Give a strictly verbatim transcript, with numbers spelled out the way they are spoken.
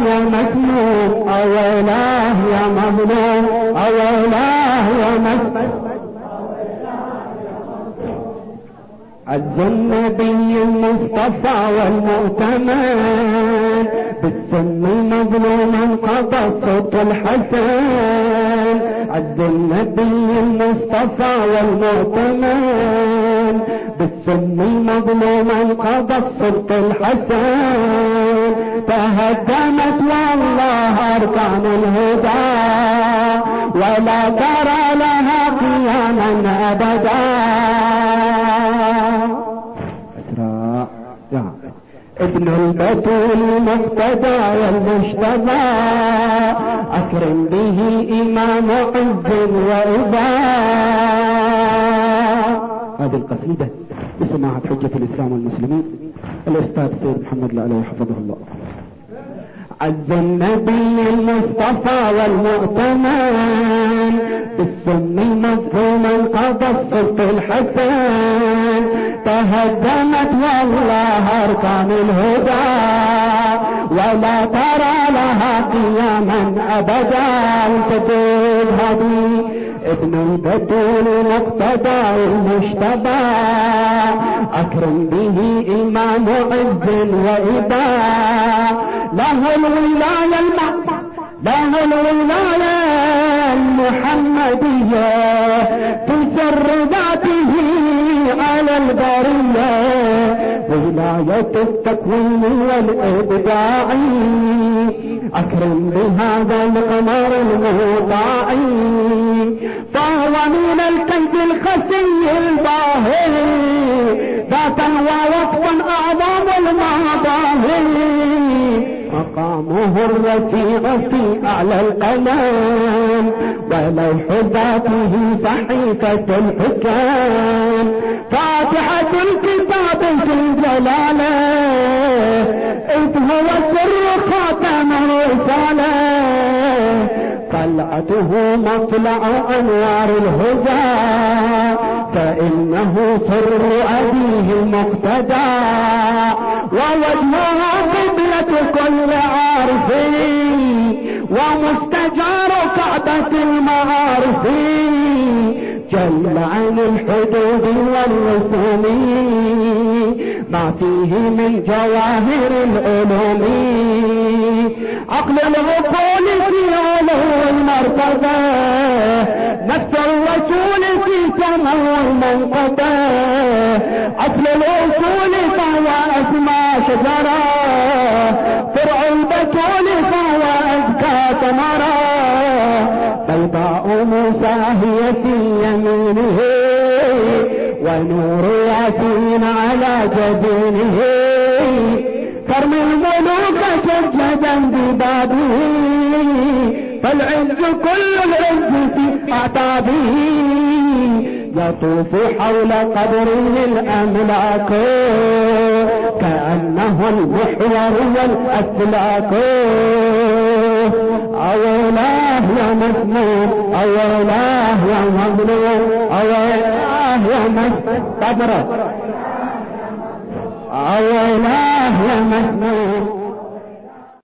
يا مسموم أولاه يا مظلوم أولاه يا مسموم عز النبي المصطفى والمؤتمن بالسم مظلوما قضى صوت الحسن عز النبي المصطفى والمؤتمن بالسم مظلوما قضى صوت الحسن تهدمت والله أركان الهدى ولا ترى لها قياما أبدا أسرع يا ابن البتول المقتدى والمجتبى أكرم به إمام عز وإباء. هذه القصيدة بسماعة حجة الإسلام والمسلمين الأستاذ سيد محمد العلوي حفظه الله. عز النبي المصطفى والمؤتمن بالسم مفهوما قضى الصوت الحسن تهدمت والله أركان الهدى ولا ترى لها قياما أبدا. تقول هدي ابن البتول مقتدى المجتبى أكرم به إمام عز وإباء له الولاية المحمد له الولاية المحمدية في سر ذاته على البرية ولاية التكوين والإبداع أكرم بهذا القمر المطاع فهو من الكيد الخفي الباهر ذاتا ووصفا أعظم المظاهر مقامه الرفيع في أعلى القمم ولوح ذاته صحيفة الحكام فاتحة الكتاب في الجلالة إذ هو سر خاتم الرسالة طلعته مطلع أنوار الهدى فإنه سر أبيه المقتدى ووجهه قبلة كل عارف ومستجار كعبة المعارف جل عن الحدود والرسوم ما فيه من جواهر العلوم عقل العقول في علو المرتبة نفس الرسول في سمو المنقبة أصل الأصول فهو أسمى شجرة فرع البتول فهو أزكى ثمرة بيضاء موسى هي في يمينه ونور ياسين على جبينه كرم الملوك سجدا ببابه فالعز كل العز في أعتابه يطوف حول قبره الأملاك كأنه المحور والأفلاك أولاه يا مسموم أولاه يا مظلوم أولاه يا مسموم أولاه يا مسموم